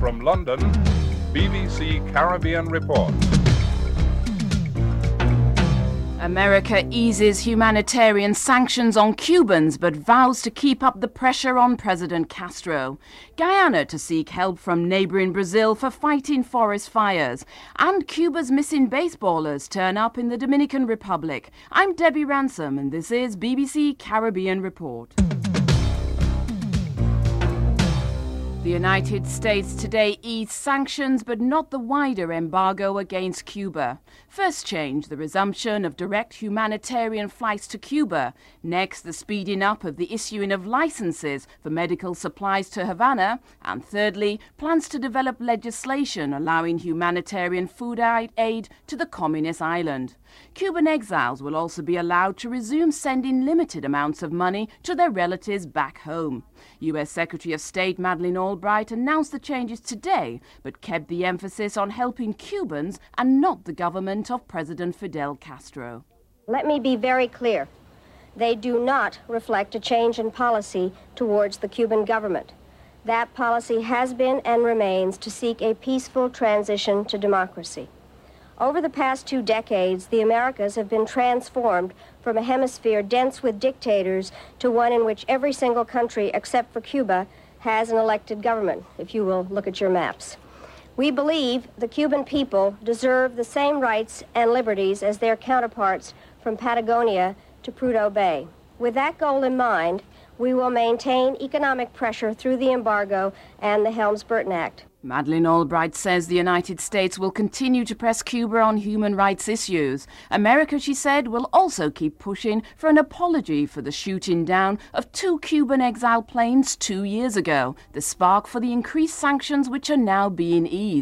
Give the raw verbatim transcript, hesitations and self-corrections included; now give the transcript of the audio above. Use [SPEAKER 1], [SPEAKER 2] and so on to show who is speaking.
[SPEAKER 1] From London, B B C Caribbean Report.
[SPEAKER 2] America eases humanitarian sanctions on Cubans but vows to keep up the pressure on President Castro. Guyana to seek help from neighbouring Brazil for fighting forest fires. And Cuba's missing baseballers turn up in the Dominican Republic. I'm Debbie Ransom and this is B B C Caribbean Report. The United States today eased sanctions but not the wider embargo against Cuba. First change, the resumption of direct humanitarian flights to Cuba. Next, the speeding up of the issuing of licenses for medical supplies to Havana. And thirdly, plans to develop legislation allowing humanitarian food aid to the communist island. Cuban exiles will also be allowed to resume sending limited amounts of money to their relatives back home. U S Secretary of State Madeleine Albright announced the changes today, but kept the emphasis on helping Cubans and not the government of President Fidel Castro.
[SPEAKER 3] Let me be very clear. They do not reflect a change in policy towards the Cuban government. That policy has been and remains to seek a peaceful transition to democracy. Over the past two decades, the Americas have been transformed from a hemisphere dense with dictators to one in which every single country, except for Cuba, has an elected government, if you will look at your maps. We believe the Cuban people deserve the same rights and liberties as their counterparts from Patagonia to Prudhoe Bay. With that goal in mind, we will maintain economic pressure through the embargo and the Helms-Burton Act.
[SPEAKER 2] Madeleine Albright says the United States will continue to press Cuba on human rights issues. America, she said, will also keep pushing for an apology for the shooting down of two Cuban exile planes two years ago, the spark for the increased sanctions which are now being eased.